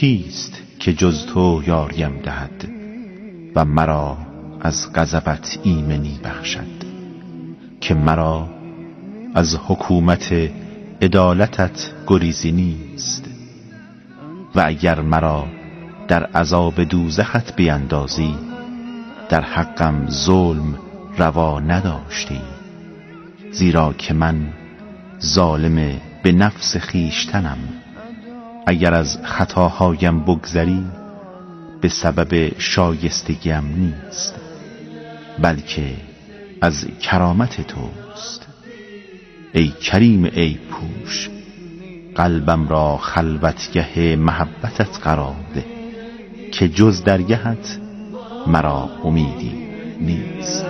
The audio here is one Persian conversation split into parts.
کیست که جز تو یاریم دهد و مرا از غضبت ایمنی بخشد؟ که مرا از حکومت عدالتت گریزی نیست و اگر مرا در عذاب دوزخت بیندازی در حقم ظلم روا نداشتی، زیرا که من ظالم به نفس خیشتنم. اگر از خطاهایم بگذری به سبب شایستگیم نیست، بلکه از کرامت توست. ای کریم ای پوش، قلبم را خلوتگه محبتت قرار ده، که جز درگهت مرا امیدی نیست.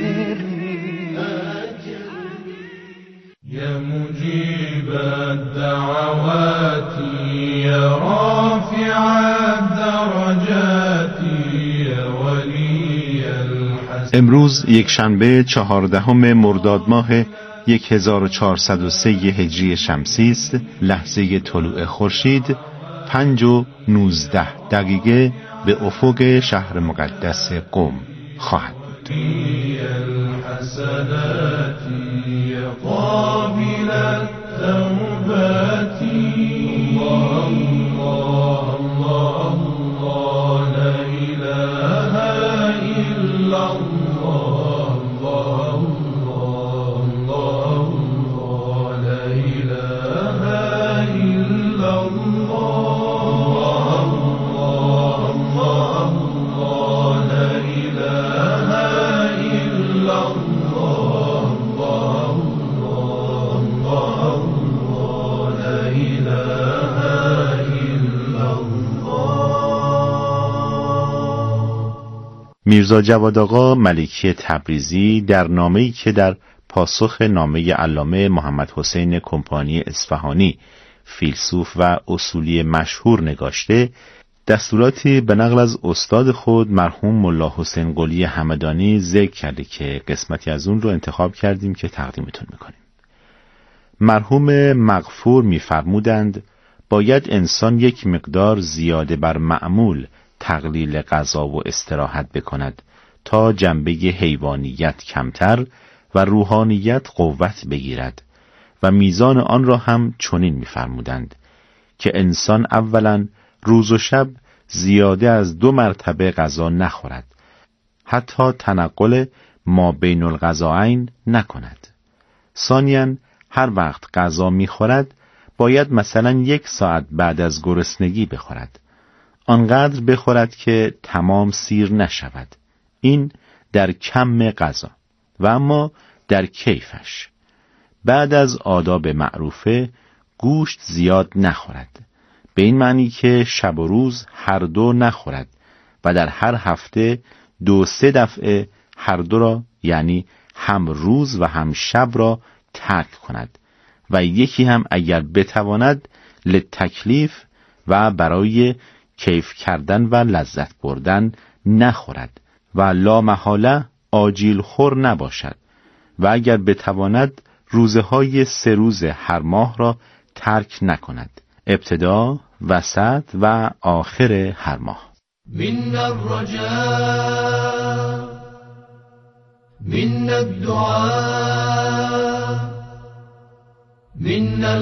یا مجیب الدعوات یا رافع الدرجات یا ولی الحسن. امروز یک شنبه 14 مرداد ماه 1403 هجری شمسی است. لحظه طلوع خورشید 5:19 به افق شهر مقدس قم خواهد بود. میرزا جواد آقا ملکی تبریزی در نامه‌ای که در پاسخ نامه علامه محمد حسین کمپانی اصفهانی فیلسوف و اصولی مشهور نگاشته، دستوراتی به نقل از استاد خود مرحوم ملا حسین قلی همدانی ذکر کرده که قسمتی از اون رو انتخاب کردیم که تقدیمتون میکنیم. مرحوم مغفور میفرمودند باید انسان یک مقدار زیاده بر معمول تقلیل غذا و استراحت بکند تا جنبه حیوانیت کمتر و روحانیت قوت بگیرد و میزان آن را هم چنین می‌فرمودند که انسان اولاً روز و شب زیاده از 2 مرتبه غذا نخورد، حتی تنقل ما بین الغذاین نکند. ثانیاً هر وقت غذا می‌خورد باید مثلاً 1 ساعت بعد از گرسنگی بخورد، آنقدر بخورد که تمام سیر نشود. این در کم غذا و اما در کیفش. بعد از آداب معروفه گوشت زیاد نخورد، به این معنی که شب و روز هر دو نخورد و در هر هفته 2-3 دفعه هر دو را، یعنی هم روز و هم شب را ترک کند و یکی هم اگر بتواند لتکلیف و برای کیف کردن و لذت بردن نخورد و لا محاله آجیل خور نباشد و اگر بتواند روزهای 3 روز هر ماه را ترک نکند، ابتدا، وسط و آخر هر ماه. من الرجاء من الدعاء من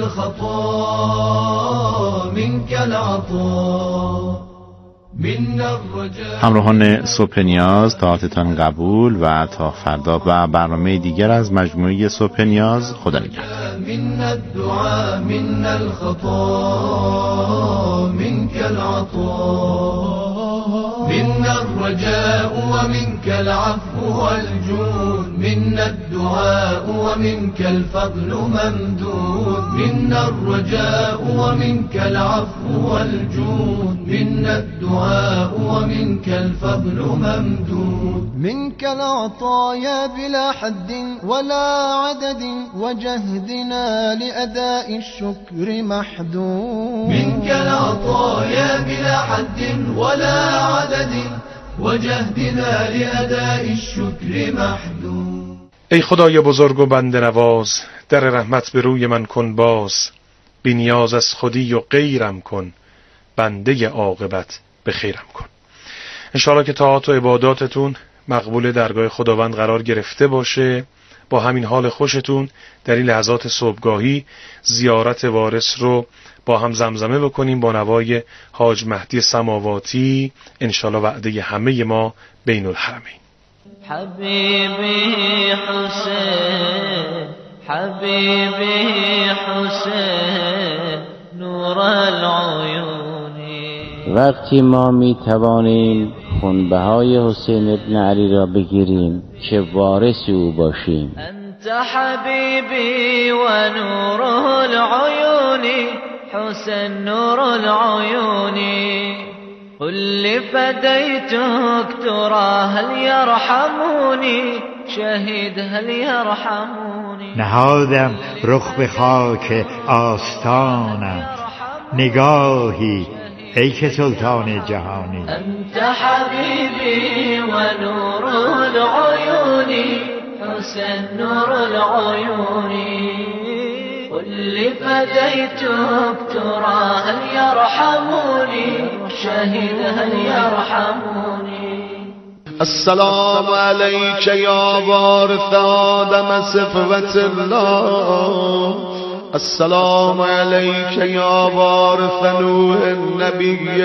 الخطا منك العطاء من الرجاء. همراهان صبح نیاز، طاعتتان قبول و تا فردا و برنامه دیگر از مجموعه صبح نیاز. خدا نگهدار. من الدعاء من الخطا منك العطاء من الرجاء ومنك العفو والجود من الدعاء ومنك الفضل ممدود من الرجاء ومنك العفو والجود من الدعاء ومنك الفضل ممدود منك العطايا بلا حد ولا عدد وجهدنا لأداء الشكر محدود منك العطايا بلا حد ولا عدد وجهدنا لأداء الشكر محدود. ای خدای بزرگ و بنده نواز، در رحمت به روی من کن باز، بی نیاز از خودی و غیرم کن، بنده عاقبت به خیرم کن. انشاءالله که طاعات و عباداتتون مقبول درگاه خداوند قرار گرفته باشه. با همین حال خوشتون در این لحظات صبحگاهی زیارت وارث رو با هم زمزمه بکنیم با نوای حاج مهدی سماواتی، انشاءالله وعده همه ما بین الحرمین. حبیبی حسین، حبیبی حسین، نور العیونی. وقتی ما می توانیم خونبهای حسین ابن علی را بگیریم که وارث او باشیم. انت حبیبی و نور العیونی، حسین نور العیونی. قل فديتك ترى هل يرحموني، شهید هل يرحموني. نهادم رخ به خاک آستانت، نگاهی ای که سلطان جهانی. انت حبیبی و نور العیونی، حسین نور العیونی. قل فديتك ترى هل يرحموني، شهید هل يرحموني. السلام عليك يا وارث آدم صفوة الله، السلام عليك يا وارث نوح النبي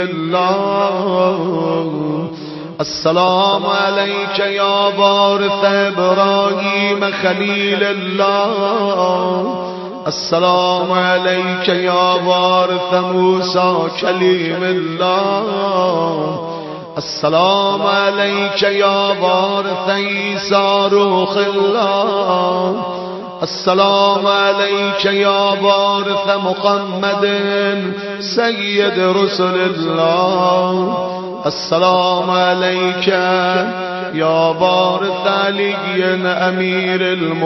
الله، السلام عليك يا وارث إبراهيم خليل الله، السلام عليك يا وارث موسى كليم الله، السلام عليك يا وارث عيسى روح الله، السلام عليك يا وارث محمد سيد رسل الله، السلام عليك يا وارث علي أمير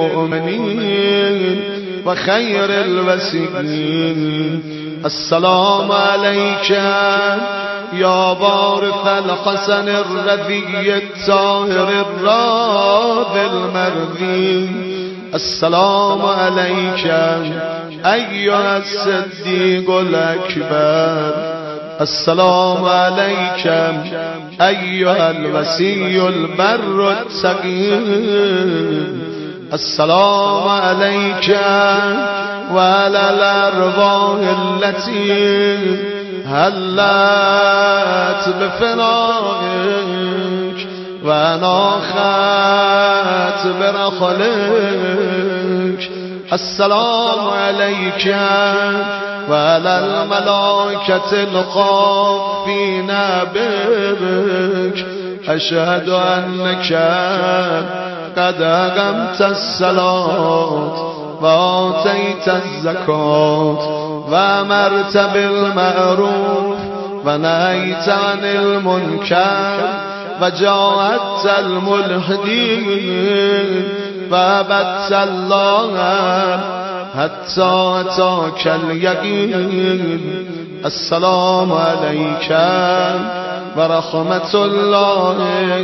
المؤمنين وخير الوسيين، السلام عليك يا وارث الحسن الرضي الطاهر الراضي المرضي، السلام عليك أيها الصديق الأكبر، السلام عليك أيها الوسي البر التقي، السلام عليك وعلى الأرواح التي هلت بفنائك وناخت برحلك، السلام عليك وعلى الملائكة الخافين بك، أشهد أنك قد أقمت الصلاة وآتيت الزكاة وأمرت بالمعروف ونهيت عن المنكر وجاهدت الملحدين وعبدت الله حتى أتاك اليقين، السلام عليك ورحمة الله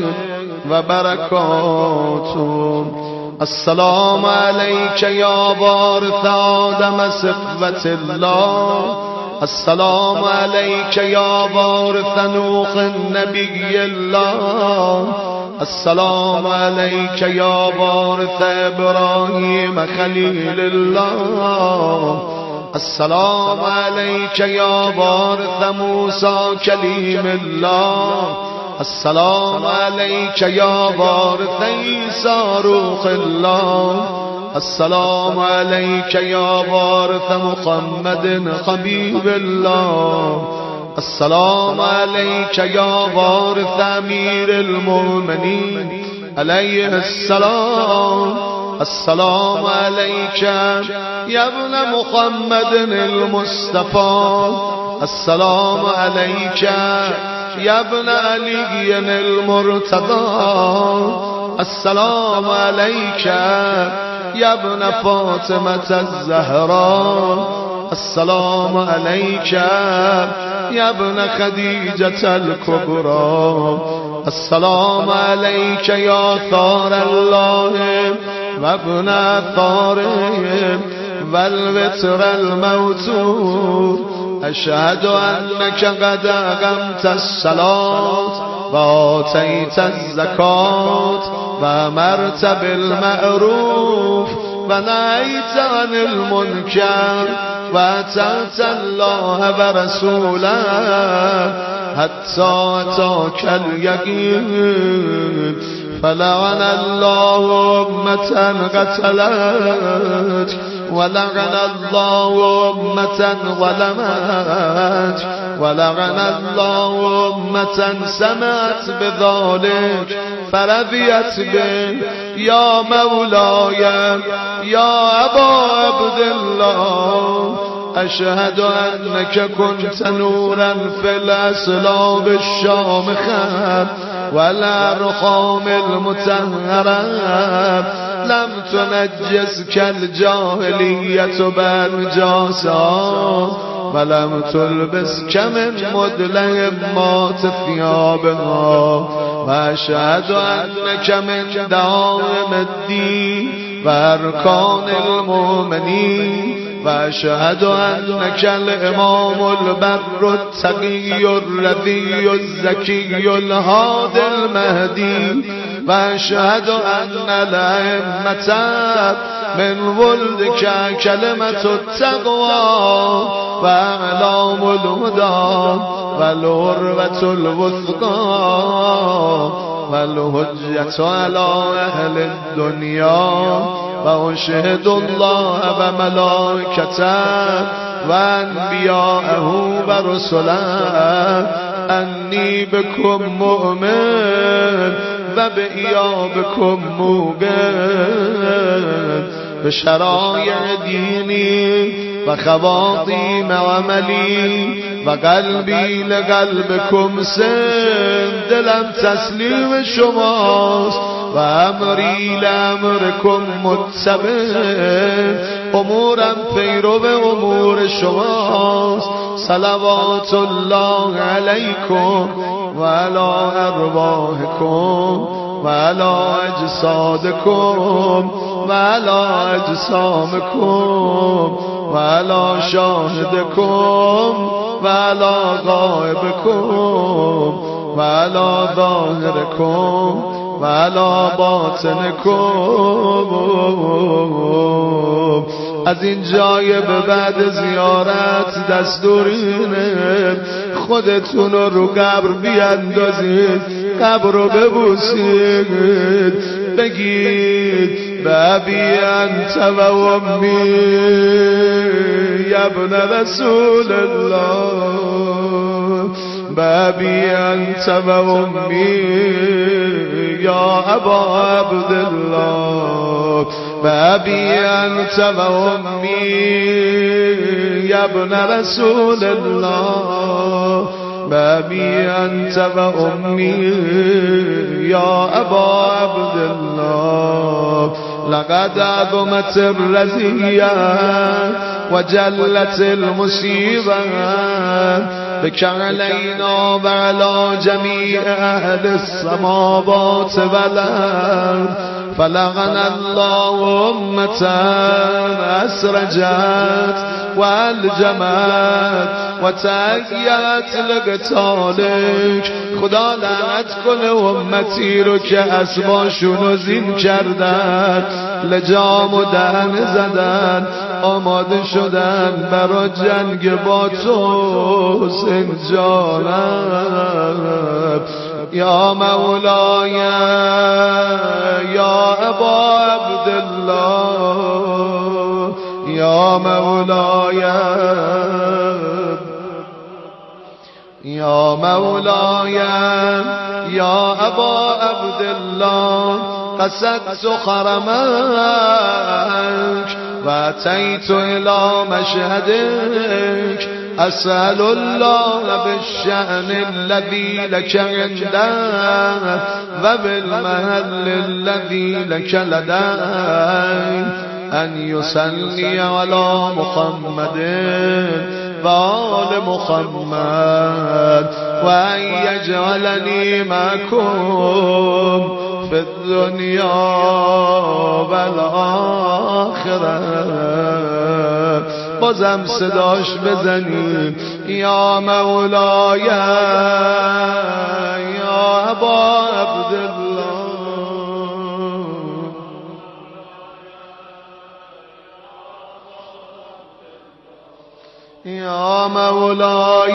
وبركاته، السلام عليك يا وارث آدم صفوة الله، السلام عليك يا وارث نوح النبي الله، السلام عليك يا وارث إبراهيم خليل الله، السلام عليك يا وارث موسى كليم الله، السلام عليك يا وارث عيسى روح الله، السلام عليك يا وارث محمد حبيب الله، السلام عليك يا وارث أمير المؤمنين عليه السلام، السلام عليك يا ابن محمد المصطفى، السلام عليك يا ابن علي المرتضى، السلام عليك يا ابن فاطمة الزهراء، السلام عليك يا ابن خديجة الكبرى، السلام عليك يا ثار الله وابن ثاره والوتر الموتور، أشهد أنك قد أقمت الصلاة وآتيت الزكاة وأمرت بالمعروف ونهيت عن المنكر وأطعت الله ورسوله حتى أتاك اليقين فلعن الله أمة قتلت ولعن الله أمة ظلمت ولعن الله أمة سمعت بذلك فرضيت به يا مولاي يا أبا عبد الله أشهد أنك كنت نورا في الأسلاب الشامخة والأرقام المطهرة لم تنجسك الجاهلية بالنجاسات ولم تلبسك من مدلهمات ثيابها وأشهد أنك من دعائم الدين وأركان المؤمنين وأشهد أنك الإمام البر التقي الرضي الزكي الهادي المهدي وأشهد أن الأئمة من ولدك كلمة التقوى وأعلام الهدى والعروة الوثقى والهجة على أهل الدنيا وأشهد الله وملائكته وأنبياءه ورسله أني بكم مؤمن وبإيابكم موقن بشرائع ديني وخواطيم عملي وقلبي لقلبكم سن دلم تسليم شماست وأمري لأمركم متبع أمورا پیرو أمور شماست صلوات الله عليكم وعلى أرواحكم وعلى أجسادكم وعلى أجسامكم وعلى شاهدكم وعلى غائبكم وعلى ظاهركم وعلى باطنكم. از این جای به بعد زیارت دستورینه خودتون رو قبر بیاندازید، قبر رو ببوسید، بگید بابی انت و امی یا ابن رسول الله، بابی انت و امی یا ابا عبدالله، بابی انت و امی یا ابن رسول الله، بابی انت و امی یا ابا عبدالله. لقد عظمت الرزیه و جلت المصیبه بك علينا وعلى جميع أهل السماوات والأرض، فلعن الله أمة أسرجت والجمت وتأيت لقتالك. خدا لعنت کنه امتی رو که اسباشونو زین کردن، لجام و دهن زدن، آماده شدن برای جنگ با تو حسین جانم. یا مولاي یا ابا عبدالله، یا مولاي یا مولاي یا ابا عبدالله، قصدت خرمك واتيت الى مشهدك، اسأل الله بالشأن الذي لك عنده وبالمهل الذي لك لديه ان يصلي على محمد وآل محمد وأن يجعلني معكم في الدنيا والآخرة بازم صداش بزنیم یا مولاي یا ابا عبدالله یا مولاي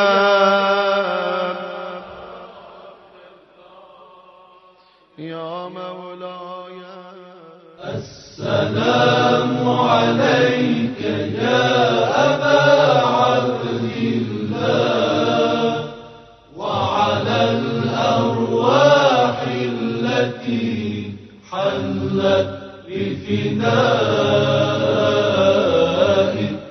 یا مولاي السلام عليك يا أبا عبد الله وعلى الأرواح التي حلت بفنائك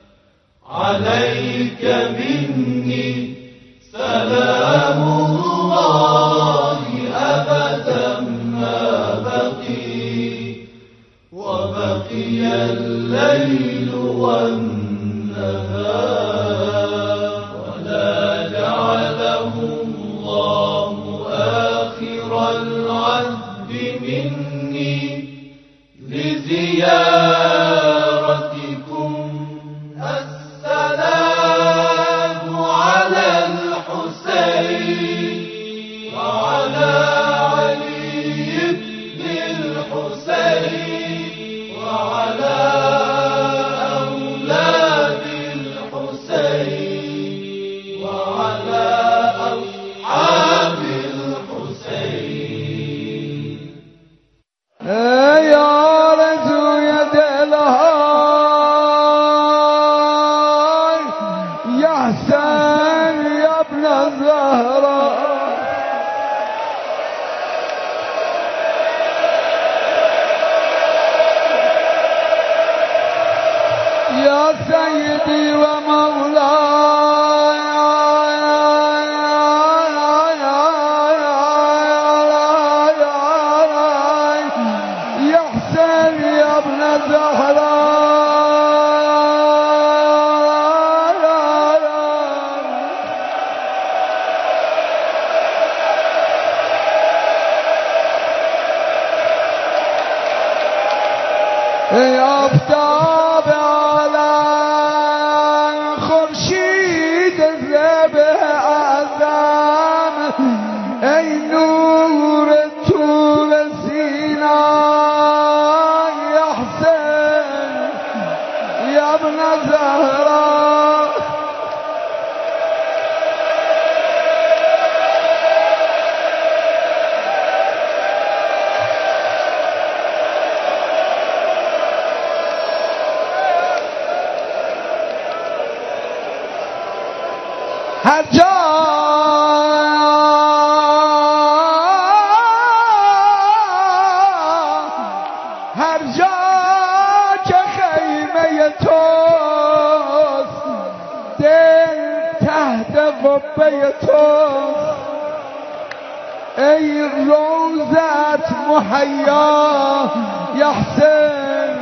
عليك مني سلام الله أبدا ما بقي وبقي الليل والنهار ولا جعله الله آخر العذب مني لزيارتكم السلام على الحسين وعلى علي بن الحسين وعلى أولاد الحسين وعلى أصحاب الحسين يا رجل يا دلهاي يا حسين يا ابن الزهراء يا سيدي ومولاي يا حسين يا ابن الزهراء يا افتاب على خورشید ذبح اعظم ای نور طور سینا یا حسین یا ابن زهرا هر جا که خیمه توست دل تحت قبه توست ای روزت محیا یا حسین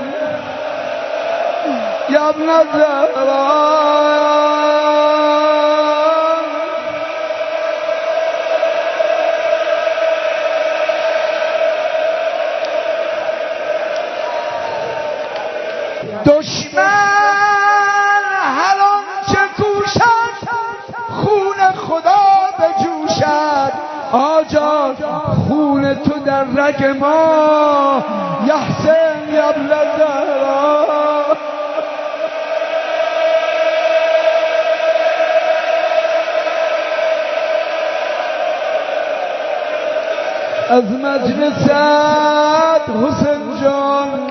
یا ابن زهرا دشمن هر آنچه کوشد خون خدا بجوشد آجا خون تو در رگ ما یا حسین یا ابن زهرا از مجلست حسین جان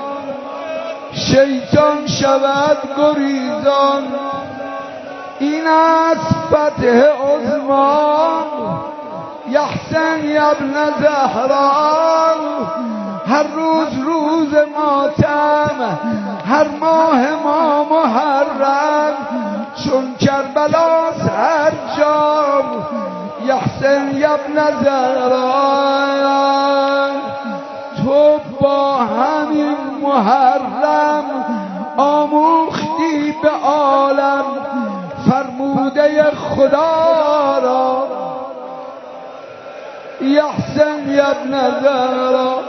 شیطان شود گریزان این است فتح عظمان یا حسین یا ابن زهرا هر روز روز ماتم هر ماه ما محرم چون کربلاست هر جا یا حسین یا ابن زهرا تو با همین محرم آموختی به عالم فرموده خدا را یا حسین یا ابن زهرا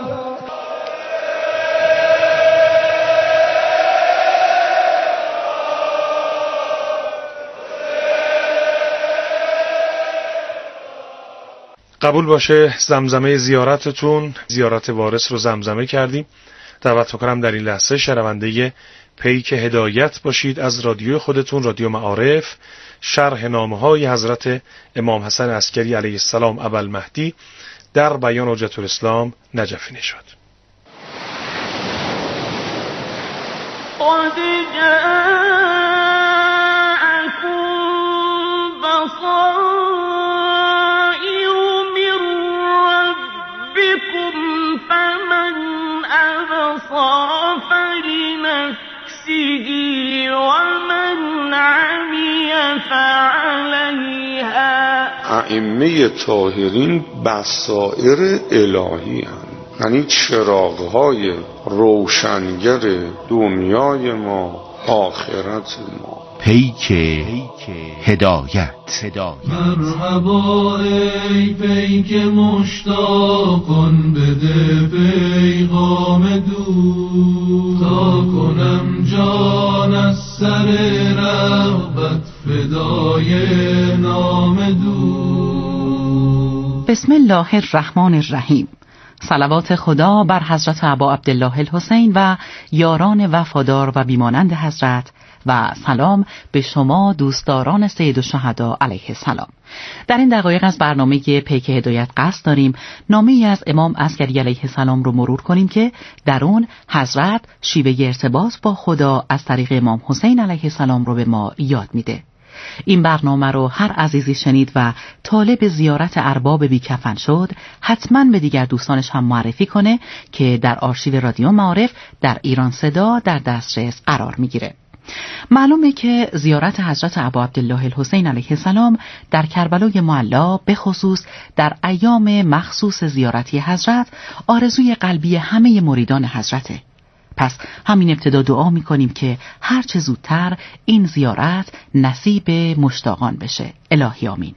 قبول باشه زمزمه زیارتتون، زیارت وارث رو زمزمه کردیم. دعوت می‌کنم در این لحظه شنونده پیک هدایت باشید از رادیو خودتون، رادیو معارف، شرح نامه‌های حضرت امام حسن عسکری علیه السلام ابوالمهدی در بیان حجت الاسلام نجفی نژاد. قد جاءكم بصائر من ربكم فمن أبصر فلنفسه ومن عمي فعليها. ائمه طاهرین بصائر الهی هستند، یعنی چراغ‌های روشنگر دنیای ما، آخرت ما. پیک هدایت. مرحبا ای پیک مشتاقان، بده پیغام دور تا کنم جان از سر رغبت فدای نام دور. بسم الله الرحمن الرحیم. صلوات خدا بر حضرت ابا عبدالله الحسین و یاران وفادار و بیمانند حضرت و سلام به شما دوستداران سید الشهدا علیه السلام. در این دقایق از برنامه پیک هدایت قصد داریم نامه‌ای از امام عسکری علیه السلام رو مرور کنیم که در اون حضرت شیوه ارتباط با خدا از طریق امام حسین علیه السلام رو به ما یاد میده. این برنامه رو هر عزیزی شنید و طالب زیارت ارباب بیکفن شد حتما به دیگر دوستانش هم معرفی کنه که در آرشیو رادیو معارف در ایران صدا در دسترس قرار میگیره. معلومه که زیارت حضرت ابا عبدالله الحسین علیه السلام در کربلای معلا به خصوص در ایام مخصوص زیارتی حضرت آرزوی قلبی همه مریدان حضرته. پس همین ابتدا دعا میکنیم که هر چه زودتر این زیارت نصیب مشتاقان بشه. الهی آمین.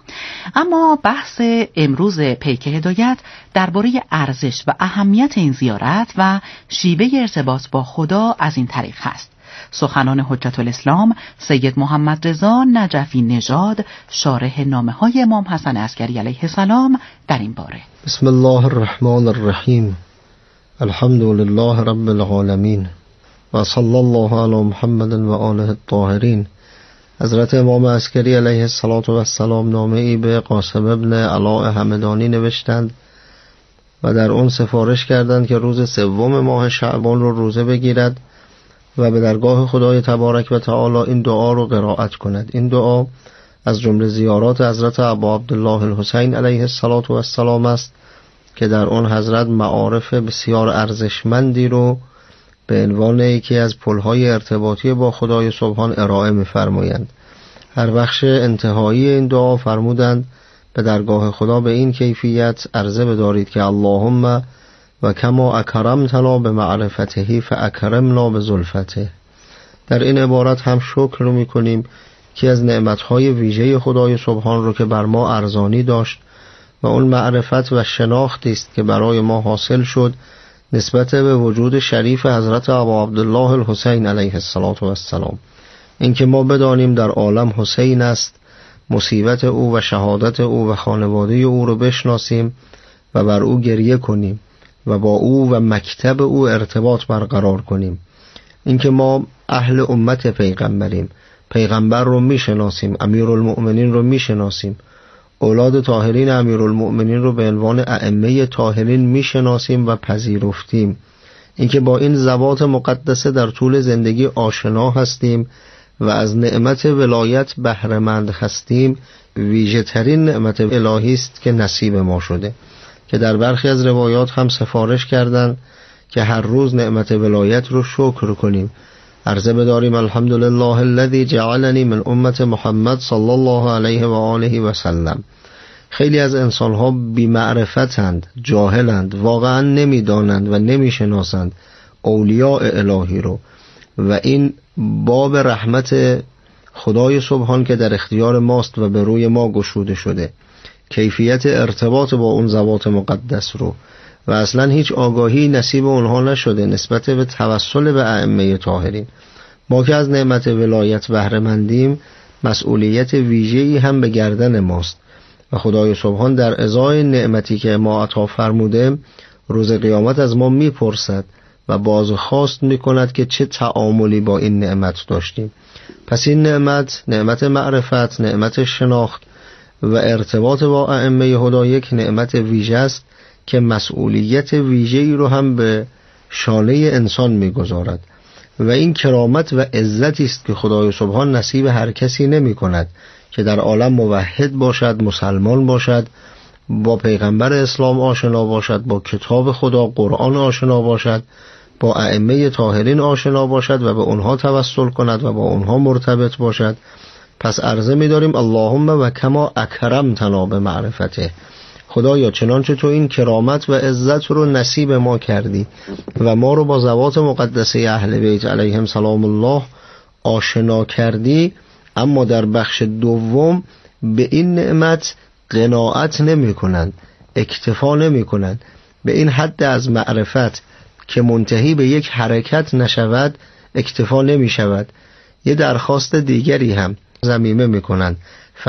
اما بحث امروز پیک هدایت درباره ارزش و اهمیت این زیارت و شیوه ارتباط با خدا از این طریق هست. سخنان حجت الاسلام سید محمد رضا نجفی نژاد شارح نامه‌های امام حسن عسکری علیه السلام در این باره. بسم الله الرحمن الرحیم. الحمد لله رب العالمین و صلی الله علی محمد و آله الطاهرین. حضرت امام عسکری علیه السلام نامه‌ای به قاسم ابن علاء همدانی نوشتند و در آن سفارش کردند که روز سوم ماه شعبان رو روزه بگیرد و به درگاه خدای تبارک و تعالی این دعا رو قرائت کند. این دعا از جمله زیارات حضرت ابا عبدالله الحسین علیه السلام است که در آن حضرت معارف بسیار ارزشمندی رو به عنوان یکی از پل‌های ارتباطی با خدای سبحان ارائه می‌فرمایند. هر بخش انتهایی این دعا فرمودند به درگاه خدا به این کیفیت عرضه بدارید که اللهم و کما اکرمتنا به معرفته فاکرمنا به زلفته. در این عبارت هم شکر رو می‌کنیم که از نعمت‌های ویژه خدای سبحان رو که بر ما ارزانی داشت و اون معرفت و شناختی است که برای ما حاصل شد نسبت به وجود شریف حضرت ابا عبدالله الحسین علیه السلام. اینکه ما بدانیم در عالم حسین است، مصیبت او و شهادت او و خانواده او رو بشناسیم و بر او گریه کنیم و با او و مکتب او ارتباط برقرار کنیم. اینکه ما اهل امت پیغمبریم، پیغمبر رو میشناسیم، امیرالمؤمنین رو میشناسیم، اولاد طاهرین امیرالمؤمنین رو به عنوان ائمه طاهرین میشناسیم و پذیرفتیم. اینکه با این ذوات مقدسه در طول زندگی آشنا هستیم و از نعمت ولایت بهره‌مند هستیم ویژه ترین نعمت الهی است که نصیب ما شده، که در برخی از روایات هم سفارش کردند که هر روز نعمت ولایت رو شکر کنیم. عرضه بداریم الحمدلله الذی جعلنی من امت محمد صلی الله علیه و آله و سلم. خیلی از انسانها بی معرفتند، جاهلند، واقعا نمیدانند و نمیشناسند اولیاء الهی رو و این باب رحمت خدای سبحان که در اختیار ماست و به روی ما گشوده شده، کیفیت ارتباط با اون ذوات مقدس رو و اصلا هیچ آگاهی نصیب اونها نشده نسبت به توسل به ائمه طاهرین. ما که از نعمت ولایت بهره مندیم مسئولیت ویژه‌ای هم به گردن ماست و خدای سبحان در ازای نعمتی که ما عطا فرموده روز قیامت از ما میپرسد و بازخواست میکند که چه تعاملی با این نعمت داشتیم. پس این نعمت معرفت، نعمت شناخت و ارتباط با ائمه هدا یک نعمت ویژه است که مسئولیت ویژه‌ای رو هم به شانه انسان میگذارد و این کرامت و عزتی است که خدای سبحان نصیب هر کسی نمی کند که در عالم موحد باشد، مسلمان باشد، با پیغمبر اسلام آشنا باشد، با کتاب خدا قرآن آشنا باشد، با ائمه طاهرین آشنا باشد و به اونها توسل کند و با اونها مرتبط باشد. پس عرضه می داریم اللهم و کما اکرمتنا به معرفته، خدایا چنانچه تو این کرامت و عزت رو نصیب ما کردی و ما رو با ذوات مقدسه اهل بیت علیهم سلام الله آشنا کردی، اما در بخش دوم به این نعمت قناعت نمی کنند، اکتفا نمی کنند، به این حد از معرفت که منتهی به یک حرکت نشود اکتفا نمی شود، یه درخواست دیگری هم ضمیمه می کنند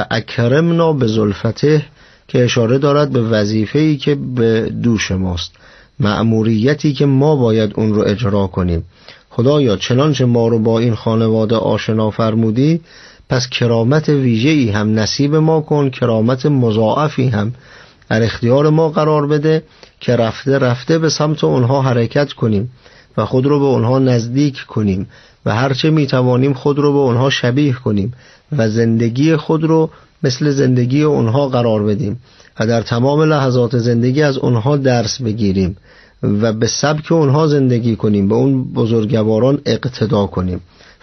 فاکرمنا بزلفته، که اشاره دارد به وظیفه‌ای که به دوش ماست، مأموریتی که ما باید اون رو اجرا کنیم. خدایا چنانچه ما رو با این خانواده آشنا فرمودی، پس کرامت ویژه‌ای هم نصیب ما کن، کرامت مضاعفی هم در اختیار ما قرار بده که رفته رفته به سمت اونها حرکت کنیم و خود رو به اونها نزدیک کنیم و هرچه میتوانیم خود رو به اونها شبیه کنیم و زندگی خود رو مثل زندگی اونها قرار بدیم و در تمام لحظات زندگی از اونها درس بگیریم و به سبک اونها زندگی کنیم، به اون بزرگواران اقتدا کنیم.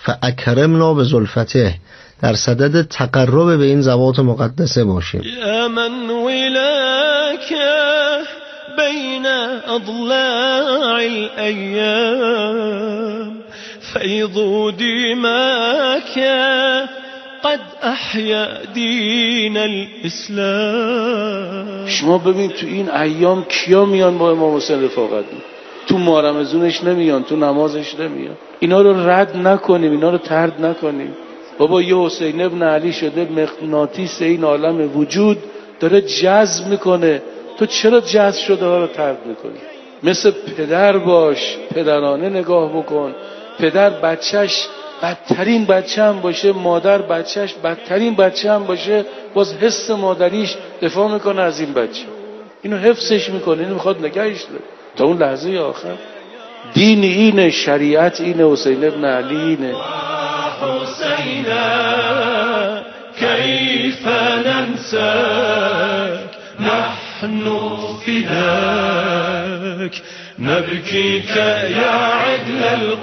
فاکرمنا بزلفته، در صدد تقرب به این ذوات مقدسه باشیم. یا من ولاک بین اضلاع الایام فیض دماک قد احیا دین الاسلام. شما ببین تو این ایام کیا میان با امام حسین رفاقت، تو ماه رمضانش نمیان، تو نمازش نمیان. اینا رو رد نکنیم، اینا رو طرد نکنیم. بابا یه حسین ابن علی شده مغناطیس این عالم وجود، داره جذب میکنه، تو چرا جذب شده ها رو طرد میکنی؟ مثل پدر باش، پدرانه نگاه بکن. پدر بچهش بدترین بچه هم باشه، مادر بچهش بدترین بچه هم باشه، باز حس مادریش دفاع میکنه از این بچه، اینو حفظش میکنه، اینو میخواد نگهش داره تا اون لحظه آخر. دین اینه، شریعت اینه، حسین ابن علی اینه. حسین کیف ننساک نحن فداک نبكيك يا عدل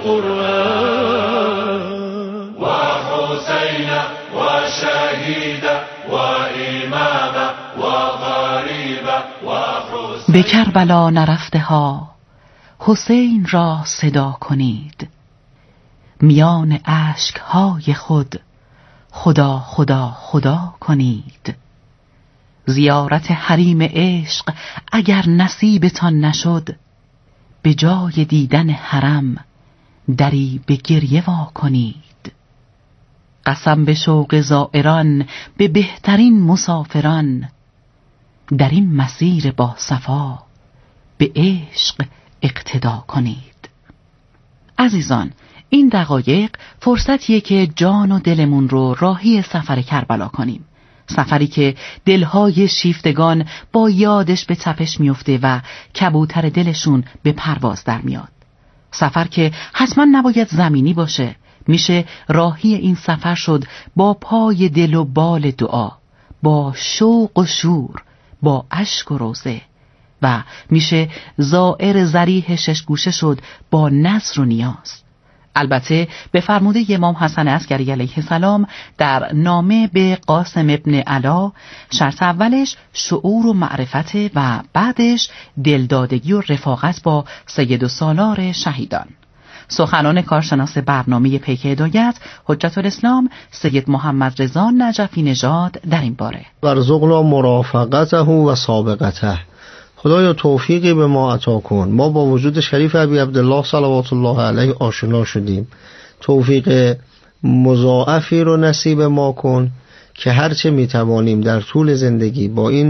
القرآن وحسين وشهيد وإمام وغريب وحسين. به کربلا نرفته ها حسین را صدا کنید، میان اشک‌های خود خدا خدا خدا کنید. زیارت حریم عشق اگر نصیبتان نشد، به جای دیدن حرم دری به گریه وا کنید. قسم به شوق زائران به بهترین مسافران، در این مسیر با صفا به عشق اقتدا کنید. عزیزان، این دقایق فرصتیه که جان و دلمون رو راهی سفر کربلا کنیم، سفری که دلهای شیفتگان با یادش به تپش میفته و کبوتر دلشون به پرواز در میاد. سفر که حتما نباید زمینی باشه، میشه راهی این سفر شد با پای دل و بال دعا، با شوق و شور، با اشک و روزه، و میشه زائر ذریح شش گوشه شد با نظر و نیاز. البته به فرموده امام حسن عسکری علیه السلام در نامه به قاسم ابن علا، شرط اولش شعور و معرفت و بعدش دلدادگی و رفاقت با سید السالار شهیدان. سخنان کارشناس برنامه پیک هدایت حجت الاسلام سید محمد رضا نجفی نژاد در این باره: ورزقنا مرافقته و سابقته. خدایا توفیقی به ما عطا کن، ما با وجود شریف ابی عبدالله صلوات الله علیه آشنا شدیم، توفیق مضاعفی رو نصیب ما کن که هرچه میتوانیم در طول زندگی با این